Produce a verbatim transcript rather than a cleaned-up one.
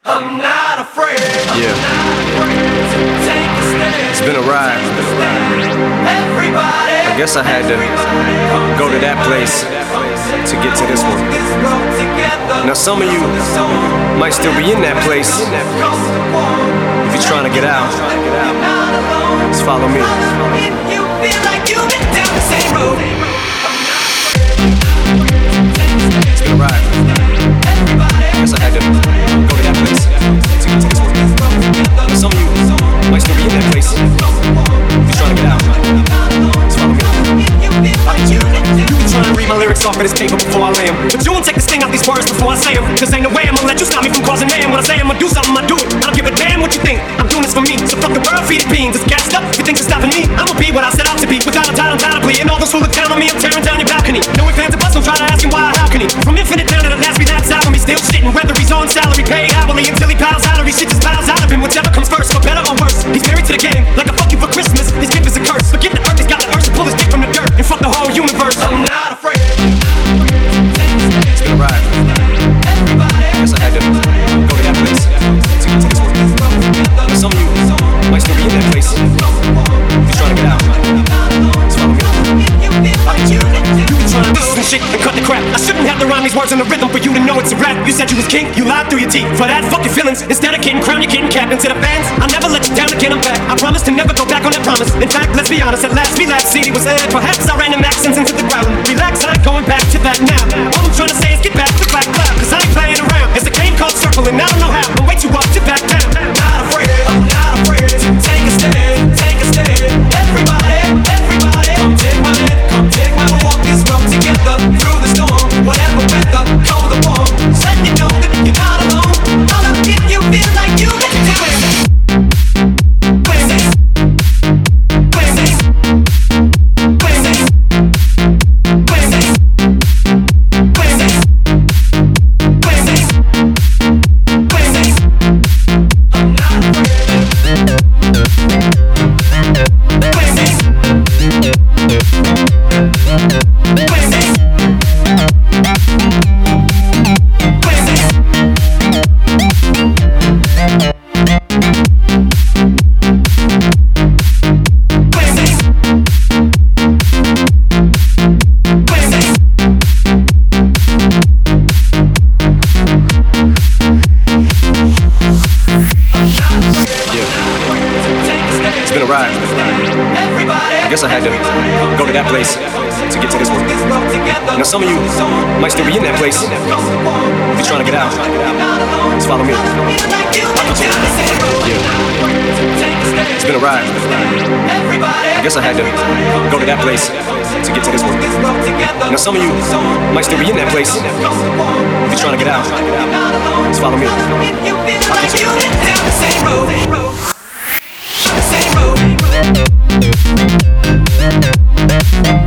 I'm not afraid. Yeah. It's been a ride. I guess I had to go to that place to get to this one. Now some of you might still be in that place. If you're trying to get out, just follow me. It's been a ride. I guess I had to go to that place to get to this one. Now some of you might still be in that place. If you're trying to get out, just follow me. You be trying to read my lyrics off of this paper before I lay them, but you won't take the sting out these words before I say them. Cause ain't no way I'm gonna let you stop me from causing mayhem. When I say I'm gonna do something, I do it. I don't give a damn what you think. I'm doing this for me, so fuck the world, feed it beans. It's gassed up, you think you're stopping me? I'ma be what I set out to be, without a doubt, undoubtedly. And all those who look down on me, I'm tearing down your balcony. No ifs, ands, or buts, don't try to ask him why or how can he. From infinite down to the last relapse out on me, still shitting. Whether he's on salary, paid hourly, until he piles out or he shit just piles out of him. Whichever comes first, for better or worse. He's married to the game, like a fuck you for Christmas. His gift is a curse, forget the earth, he's got the urge to pull his dick from the dirt and fuck the whole universe. I'm not afraid. It's been a ride. I guess I had to go to that place to get to this one. Now some of you might still be in that place. If you're trying to get out, just follow me. You be trying to listen to shit and cut the crap. I shouldn't have to rhyme these words in the rhythm for you to know it's a rap. You said you was king, you lied through your teeth. For that, fuck your feelings. Instead of kidding, crown your kid and captain to the fans. I'll never let you down again, I'm back. I promise to never go back on that promise. In fact, let's be honest, at last we last C D was aired. Perhaps I ran them accents into the ground. Relax, I ain't going back to that now. All I'm trying to say is get back to Black Cloud, cause I ain't playing around. It's a game called circling, I don't know how. I'm way too up to back down. I'm not afraid, I'm not afraid to take a stand, take a stand. Everybody, everybody, come take my hand, come take my hand. Walk this road together through the storm, whatever weather, cold or warm. Just let you know that you're not alone. I'll if you feel like you can do it. I guess I had to go to that place to get to this one. Now some of you might still be in that place. If you're trying to get out, just follow me. Yeah. It's been a ride. I guess I had to go to that place to get to this one. Now some of you might still be in that place. If you're trying to get out, just follow me. Same road.